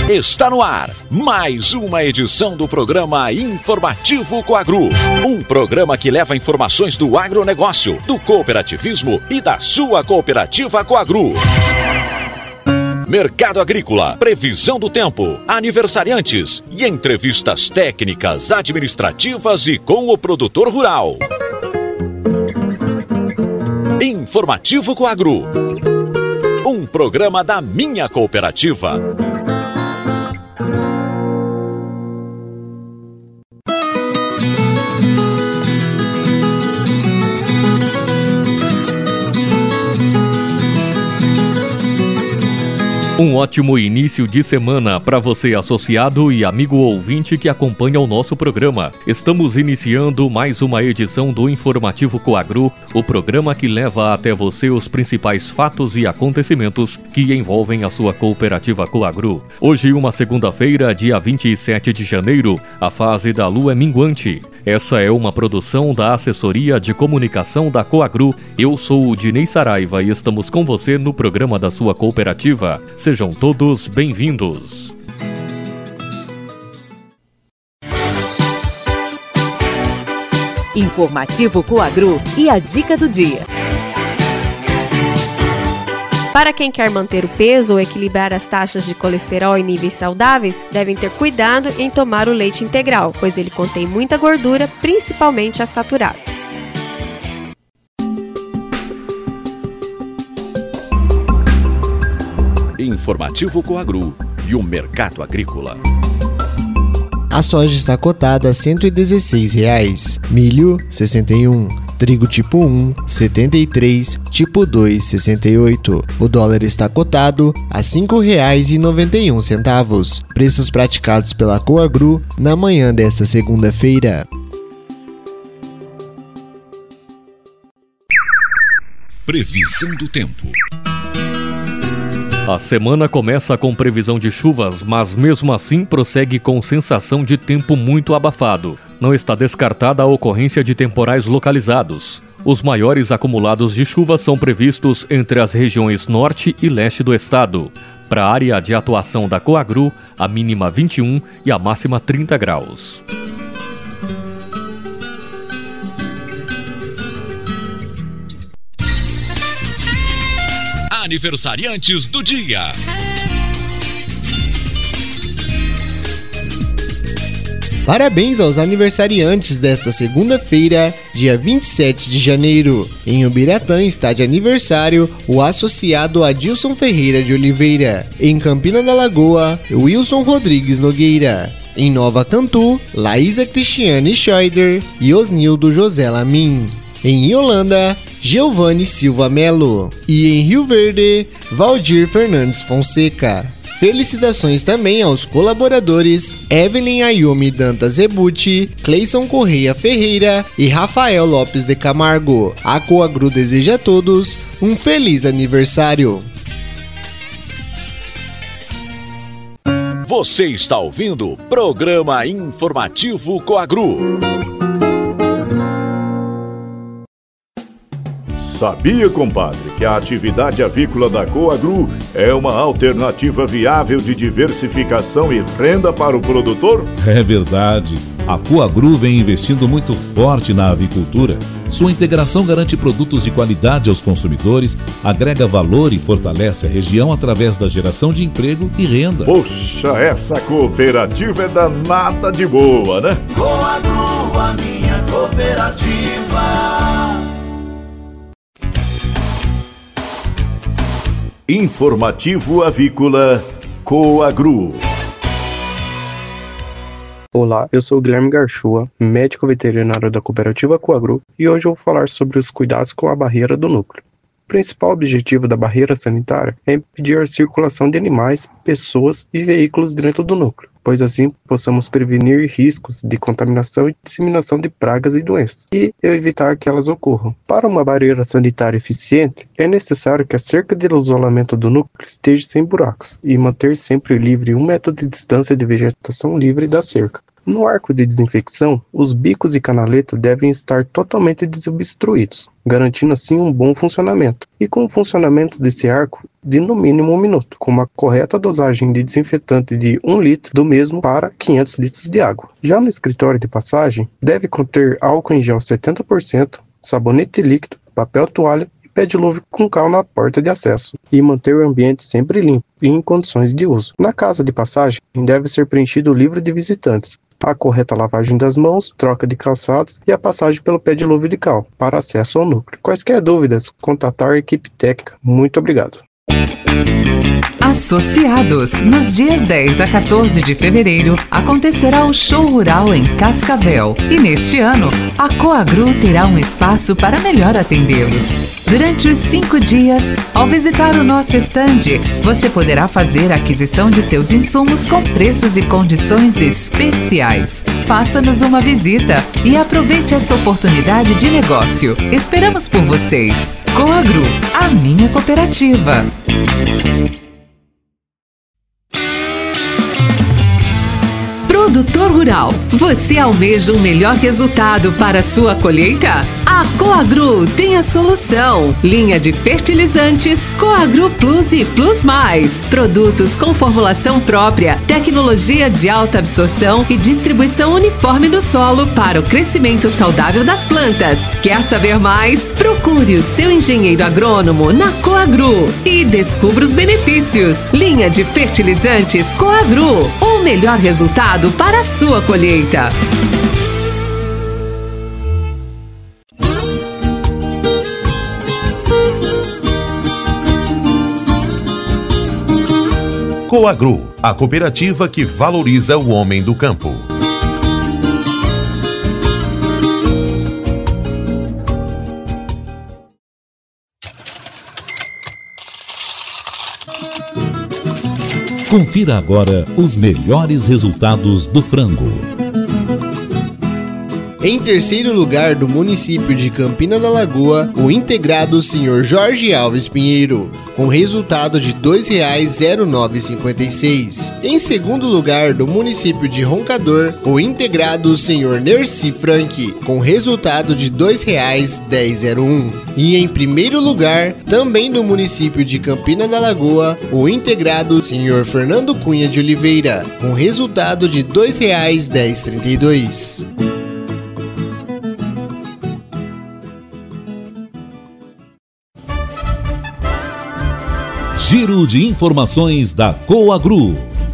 Está no ar mais uma edição do programa Informativo Coagro. Um programa que leva informações do agronegócio, do cooperativismo e da sua cooperativa Coagro. Mercado agrícola, previsão do tempo, aniversariantes e entrevistas técnicas, administrativas e com o produtor rural. Informativo Coagro. Um programa da minha cooperativa. Um ótimo início de semana para você, associado e amigo ouvinte que acompanha o nosso programa. Estamos iniciando mais uma edição do Informativo Coagro, o programa que leva até você os principais fatos e acontecimentos que envolvem a sua cooperativa Coagro. Hoje, uma segunda-feira, dia 27 de janeiro, a fase da lua é minguante. Essa é uma produção da Assessoria de Comunicação da Coagro. Eu sou o Dinei Saraiva e estamos com você no programa da sua cooperativa. Sejam todos bem-vindos. Informativo Coagro e a dica do dia. Para quem quer manter o peso ou equilibrar as taxas de colesterol em níveis saudáveis, devem ter cuidado em tomar o leite integral, pois ele contém muita gordura, principalmente a saturada. Informativo Coagro e o mercado agrícola. A soja está cotada a R$ 116,00, milho R$ 61, trigo tipo 1 R$ 73, tipo 2 R$ 68. O dólar está cotado a R$ 5,91. Preços praticados pela Coagro na manhã desta segunda-feira. Previsão do tempo. A semana começa com previsão de chuvas, mas mesmo assim prossegue com sensação de tempo muito abafado. Não está descartada a ocorrência de temporais localizados. Os maiores acumulados de chuva são previstos entre as regiões norte e leste do estado. Para a área de atuação da Coagro, a mínima 21 e a máxima 30 graus. Aniversariantes do dia. Parabéns aos aniversariantes desta segunda-feira, dia 27 de janeiro. Em Ubiratã está de aniversário o associado Adilson Ferreira de Oliveira. Em Campina da Lagoa, Wilson Rodrigues Nogueira. Em Nova Cantu, Laísa Cristiane Scheider e Osnildo José Lamin. Em Iolanda, Giovanni Silva Melo. E em Rio Verde, Valdir Fernandes Fonseca. Felicitações também aos colaboradores Evelyn Ayumi Dantas Rebuti, Cleison Correia Ferreira e Rafael Lopes de Camargo. A Coagro deseja a todos um feliz aniversário. Você está ouvindo o programa Informativo Coagro. Sabia, compadre, que a atividade avícola da Coagro é uma alternativa viável de diversificação e renda para o produtor? É verdade. A Coagro vem investindo muito forte na avicultura. Sua integração garante produtos de qualidade aos consumidores, agrega valor e fortalece a região através da geração de emprego e renda. Poxa, essa cooperativa é danada de boa, né? Coagro, a minha cooperativa. Informativo Avícola Coagro. Olá, eu sou o Guilherme Garchua, médico veterinário da cooperativa Coagro, e hoje eu vou falar sobre os cuidados com a barreira do núcleo. O principal objetivo da barreira sanitária é impedir a circulação de animais, pessoas e veículos dentro do núcleo, pois assim possamos prevenir riscos de contaminação e disseminação de pragas e doenças, e evitar que elas ocorram. Para uma barreira sanitária eficiente, é necessário que a cerca de isolamento do núcleo esteja sem buracos, e manter sempre livre 1 metro de distância de vegetação livre da cerca. No arco de desinfecção, os bicos e canaletas devem estar totalmente desobstruídos, garantindo assim um bom funcionamento. E com o funcionamento desse arco de no mínimo 1 minuto, com uma correta dosagem de desinfetante de 1 litro do mesmo para 500 litros de água. Já no escritório de passagem, deve conter álcool em gel 70%, sabonete líquido, papel toalha, pé de luva com cal na porta de acesso e manter o ambiente sempre limpo e em condições de uso. Na casa de passagem, deve ser preenchido o livro de visitantes, a correta lavagem das mãos, troca de calçados e a passagem pelo pé de luva de cal para acesso ao núcleo. Quaisquer dúvidas, contatar a equipe técnica. Muito obrigado. Associados, nos dias 10 a 14 de fevereiro, acontecerá o Show Rural em Cascavel. E neste ano, a Coagru terá um espaço para melhor atendê-los. Durante os 5 dias, ao visitar o nosso estande, você poderá fazer a aquisição de seus insumos com preços e condições especiais. Faça-nos uma visita e aproveite esta oportunidade de negócio. Esperamos por vocês. Coagru, a minha cooperativa. Produtor rural, você almeja um melhor resultado para a sua colheita? A Coagru tem a solução. Linha de fertilizantes Coagru Plus e Plus Mais. Produtos com formulação própria, tecnologia de alta absorção e distribuição uniforme no solo para o crescimento saudável das plantas. Quer saber mais? Procure o seu engenheiro agrônomo na Coagru e descubra os benefícios. Linha de fertilizantes Coagru, o melhor resultado para a sua colheita. Coagru, a cooperativa que valoriza o homem do campo. Confira agora os melhores resultados do frango. Em terceiro lugar do município de Campina da Lagoa, o integrado Sr. Jorge Alves Pinheiro, com resultado de R$ 2,0956. Em segundo lugar do município de Roncador, o integrado Sr. Nerci Frank, com resultado de R$ 2,1001. E em primeiro lugar, também do município de Campina da Lagoa, o integrado Sr. Fernando Cunha de Oliveira, com resultado de R$ 2,1032. Giro de informações da Coagru.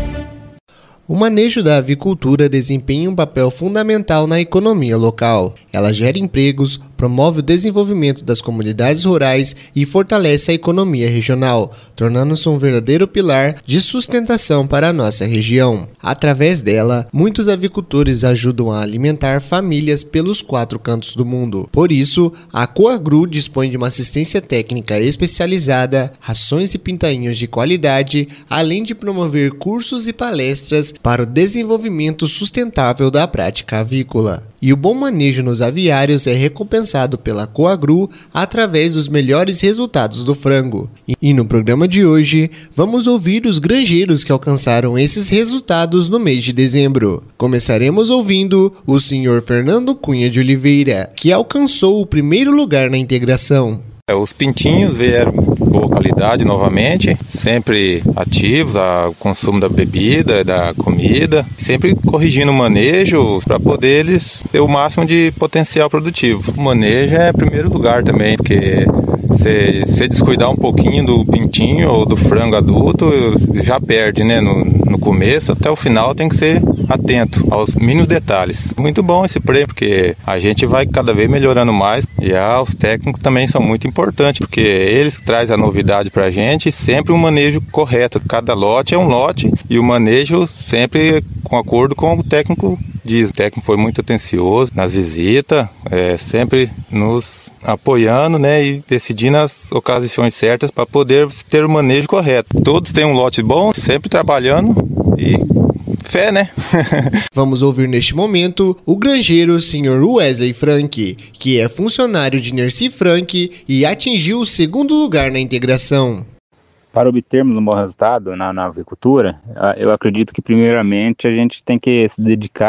O manejo da avicultura desempenha um papel fundamental na economia local. Ela gera empregos, promove o desenvolvimento das comunidades rurais e fortalece a economia regional, tornando-se um verdadeiro pilar de sustentação para a nossa região. Através dela, muitos avicultores ajudam a alimentar famílias pelos 4 cantos do mundo. Por isso, a Coagru dispõe de uma assistência técnica especializada, rações e pintainhos de qualidade, além de promover cursos e palestras para o desenvolvimento sustentável da prática avícola. E o bom manejo nos aviários é recompensado pela Coagru através dos melhores resultados do frango. E no programa de hoje, vamos ouvir os granjeiros que alcançaram esses resultados no mês de dezembro. Começaremos ouvindo o Sr. Fernando Cunha de Oliveira, que alcançou o primeiro lugar na integração. Os pintinhos vieram boa qualidade novamente, sempre ativos ao consumo da bebida, da comida, sempre corrigindo o manejo para poder eles ter o máximo de potencial produtivo. O manejo é primeiro lugar também, porque se descuidar um pouquinho do pintinho ou do frango adulto, já perde, né? No começo até o final tem que ser atento aos mínimos detalhes. Muito bom esse prêmio, porque a gente vai cada vez melhorando mais e os técnicos também são muito importantes, porque eles trazem a novidade pra gente e sempre um manejo correto. Cada lote é um lote e o manejo sempre com acordo com o técnico diz. O técnico foi muito atencioso nas visitas, sempre nos apoiando, né, e decidindo as ocasiões certas para poder ter o manejo correto. Todos têm um lote bom, sempre trabalhando e fé, né? Vamos ouvir neste momento o granjeiro Sr. Wesley Frank, que é funcionário de Nerci Frank e atingiu o segundo lugar na integração. Para obtermos um bom resultado na avicultura, eu acredito que primeiramente a gente tem que se dedicar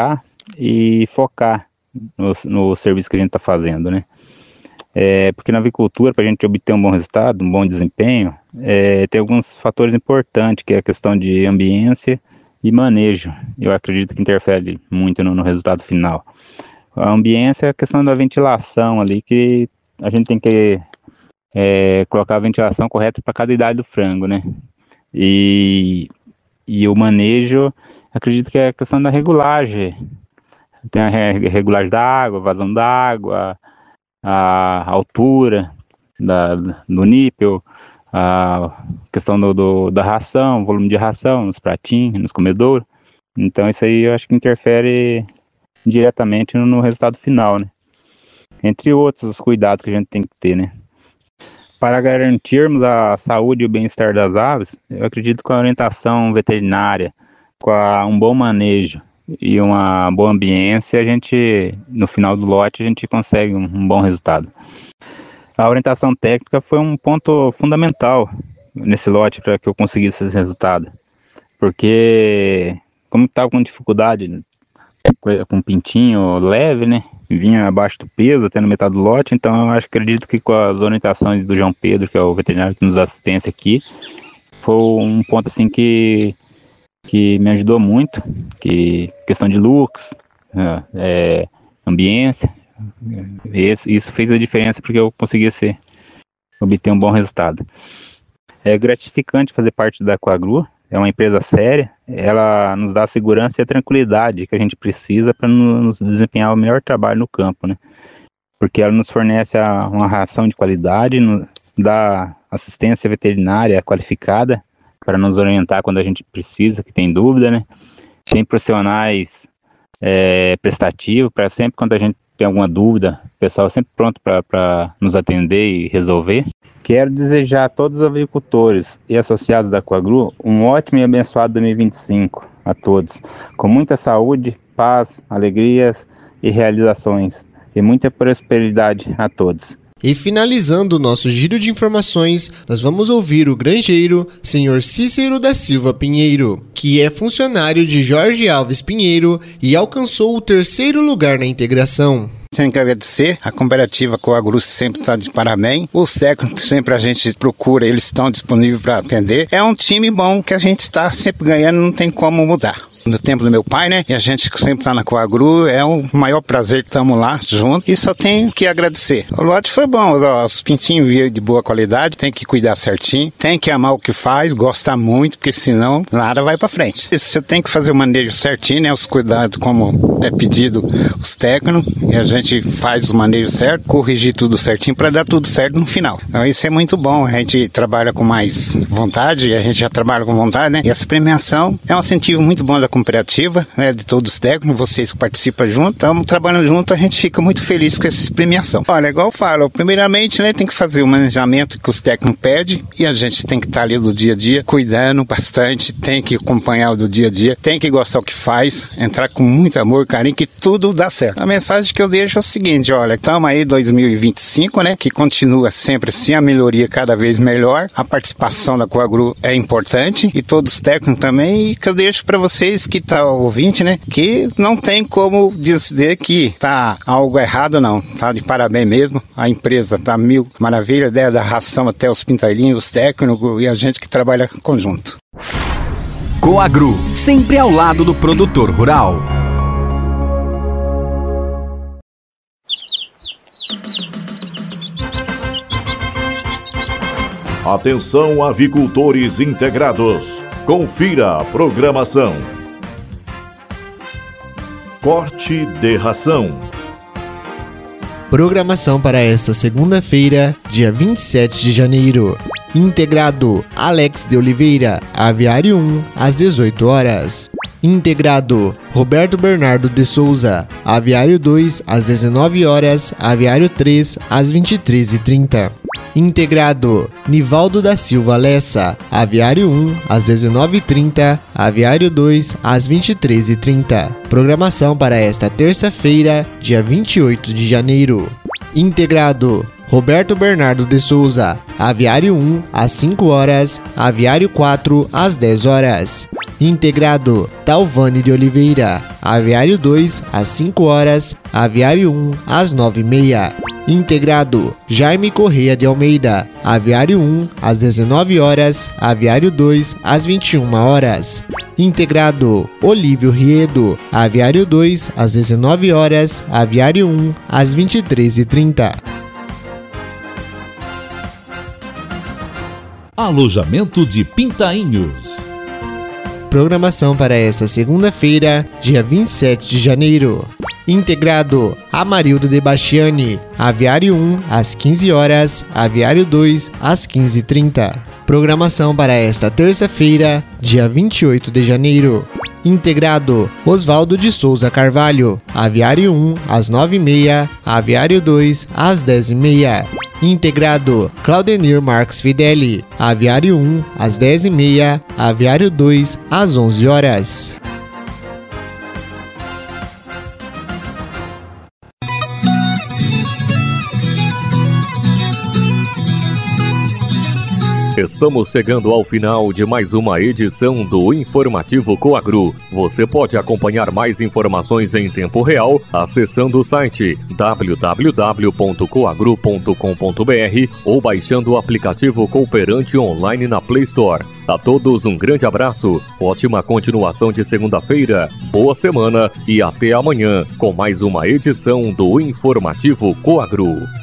e focar no serviço que a gente está fazendo, né? Porque na avicultura, para a gente obter um bom resultado, um bom desempenho, tem alguns fatores importantes, que é a questão de ambiência e manejo. Eu acredito que interfere muito no resultado final. A ambiência é a questão da ventilação ali, que a gente tem que colocar a ventilação correta para cada idade do frango, né? E o manejo, acredito que é a questão da regulagem. Tem a regulagem da água, vazão da água, a altura do nípel, a questão da ração, volume de ração nos pratinhos, nos comedouros. Então isso aí eu acho que interfere diretamente no resultado final, né? Entre outros cuidados que a gente tem que ter, né? Para garantirmos a saúde e o bem-estar das aves, eu acredito que a orientação veterinária, com um bom manejo e uma boa ambiência, no final do lote, a gente consegue um bom resultado. A orientação técnica foi um ponto fundamental nesse lote para que eu conseguisse esse resultado. Porque, como estava com dificuldade, com pintinho leve, né? Vinha abaixo do peso, até na metade do lote, então eu acredito que com as orientações do João Pedro, que é o veterinário que nos assistência aqui, foi um ponto assim que me ajudou muito, que questão de looks, ambiência, isso fez a diferença porque eu consegui obter um bom resultado. É gratificante fazer parte da Coagru, é uma empresa séria, ela nos dá a segurança e a tranquilidade que a gente precisa para nos desempenhar o melhor trabalho no campo, né? Porque ela nos fornece uma ração de qualidade, nos dá assistência veterinária qualificada para nos orientar quando a gente precisa, que tem dúvida, né? Tem profissionais prestativos para sempre quando a gente tem alguma dúvida, o pessoal é sempre pronto para nos atender e resolver. Quero desejar a todos os avicultores e associados da Coagru um ótimo e abençoado 2025 a todos, com muita saúde, paz, alegrias e realizações, e muita prosperidade a todos. E finalizando o nosso giro de informações, nós vamos ouvir o granjeiro, Sr. Cícero da Silva Pinheiro, que é funcionário de Jorge Alves Pinheiro e alcançou o 3º lugar na integração. Tenho que agradecer, a cooperativa Coagru sempre está de parabéns, os técnicos sempre a gente procura, eles estão disponíveis para atender. É um time bom que a gente está sempre ganhando, não tem como mudar. No tempo do meu pai, né? E a gente que sempre tá na Coagru, é um maior prazer que estamos lá juntos e só tenho que agradecer. O lote foi bom, os pintinhos vieram de boa qualidade, tem que cuidar certinho, tem que amar o que faz, gostar muito, porque senão nada vai para frente. Você tem que fazer o manejo certinho, né? Os cuidados como é pedido os técnicos, e a gente faz o manejo certo, corrigir tudo certinho para dar tudo certo no final. Então isso é muito bom, a gente trabalha com mais vontade, a gente já trabalha com vontade, né? E essa premiação é um incentivo muito bom da cooperativa, né, de todos os técnicos, vocês que participam junto, estamos trabalhando junto, a gente fica muito feliz com essa premiação. Olha, igual eu falo, primeiramente, né, tem que fazer o manejamento que os técnicos pedem e a gente tem que estar ali do dia a dia, cuidando bastante, tem que acompanhar do dia a dia, tem que gostar do que faz, entrar com muito amor, carinho, que tudo dá certo. A mensagem que eu deixo é o seguinte, olha, estamos aí 2025, né, que continua sempre assim, a melhoria cada vez melhor, a participação da Coagru é importante e todos os técnicos também, e que eu deixo para vocês que tá ouvinte, né, que não tem como dizer que tá algo errado, não, tá de parabéns mesmo, a empresa tá mil maravilha, desde a ração até os pintailhinhos, os técnicos e a gente que trabalha conjunto. Coagru, sempre ao lado do produtor rural. Atenção, avicultores integrados. Confira a programação. Corte de ração. Programação para esta segunda-feira, dia 27 de janeiro. Integrado Alex de Oliveira, Aviário 1, às 18 horas. Integrado Roberto Bernardo de Souza, Aviário 2, às 19 horas, Aviário 3, às 23h30. Integrado Nivaldo da Silva Lessa, Aviário 1, às 19h30, Aviário 2, às 23h30. Programação para esta terça-feira, dia 28 de janeiro. Integrado Roberto Bernardo de Souza. Aviário 1, às 5 horas. Aviário 4, às 10 horas. Integrado, Talvane de Oliveira. Aviário 2, às 5 horas. Aviário 1, às 9h30. Integrado, Jaime Correia de Almeida. Aviário 1, às 19 horas. Aviário 2, às 21 horas. Integrado, Olívio Riedo. Aviário 2, às 19 horas. Aviário 1, às 23h30. Alojamento de Pintainhos. Programação para esta segunda-feira, dia 27 de janeiro. Integrado, Amarildo de Bastiani. Aviário 1, às 15 horas. Aviário 2, às 15h30. Programação para esta terça-feira, dia 28 de janeiro. Integrado, Osvaldo de Souza Carvalho. Aviário 1, às 9h30. Aviário 2, às 10h30. Integrado, Claudenir Marques Fideli. Aviário 1, às 10h30. Aviário 2, às 11 horas. Estamos chegando ao final de mais uma edição do Informativo Coagru. Você pode acompanhar mais informações em tempo real acessando o site www.coagru.com.br ou baixando o aplicativo Cooperante online na Play Store. A todos um grande abraço, ótima continuação de segunda-feira, boa semana e até amanhã com mais uma edição do Informativo Coagru.